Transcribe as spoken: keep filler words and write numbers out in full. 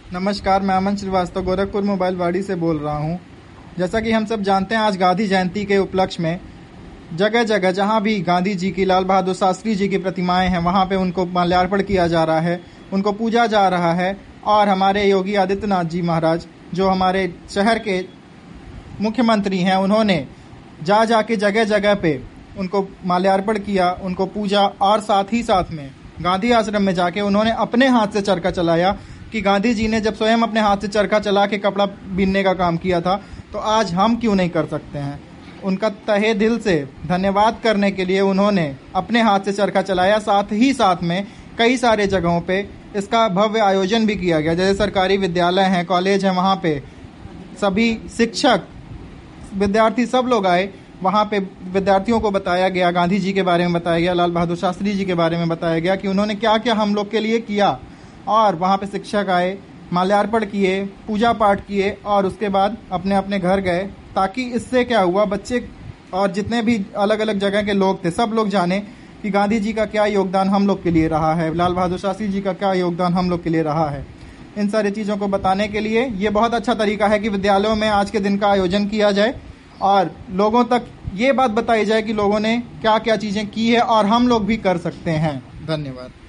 नमस्कार, मैं अमन श्रीवास्तव गोरखपुर मोबाइल वाड़ी से बोल रहा हूं। जैसा कि हम सब जानते हैं, आज गांधी जयंती के उपलक्ष्य में जगह जगह जहां भी गांधी जी की, लाल बहादुर शास्त्री जी की प्रतिमाएं हैं, वहां पे उनको माल्यार्पण किया जा रहा है, उनको पूजा जा रहा है। और हमारे योगी आदित्यनाथ जी महाराज, जो हमारे शहर के मुख्यमंत्री हैं, उन्होंने जा जाके जगह जगह पे उनको माल्यार्पण किया, उनको पूजा। और साथ ही साथ में गांधी आश्रम में जाके उन्होंने अपने हाथ से चरखा चलाया कि गांधी जी ने जब स्वयं अपने हाथ से चरखा चला के कपड़ा बीनने का काम किया था, तो आज हम क्यों नहीं कर सकते हैं। उनका तहे दिल से धन्यवाद करने के लिए उन्होंने अपने हाथ से चरखा चलाया। साथ ही साथ में कई सारे जगहों पे इसका भव्य आयोजन भी किया गया, जैसे सरकारी विद्यालय हैं, कॉलेज हैं, वहाँ पे सभी शिक्षक, विद्यार्थी सब लोग आए। वहाँ पे विद्यार्थियों को बताया गया, गांधी जी के बारे में बताया गया, लाल बहादुर शास्त्री जी के बारे में बताया गया कि उन्होंने क्या क्या हम लोग के लिए किया। और वहाँ पे शिक्षक आए, माल्यार्पण किए, पूजा पाठ किए और उसके बाद अपने अपने घर गए, ताकि इससे क्या हुआ, बच्चे और जितने भी अलग अलग जगह के लोग थे, सब लोग जाने कि गांधी जी का क्या योगदान हम लोग के लिए रहा है, लाल बहादुर शास्त्री जी का क्या योगदान हम लोग के लिए रहा है। इन सारी चीज़ों को बताने के लिए ये बहुत अच्छा तरीका है कि विद्यालयों में आज के दिन का आयोजन किया जाए और लोगों तक ये बात बताई जाए कि लोगों ने क्या क्या चीज़ें की है और हम लोग भी कर सकते हैं। धन्यवाद।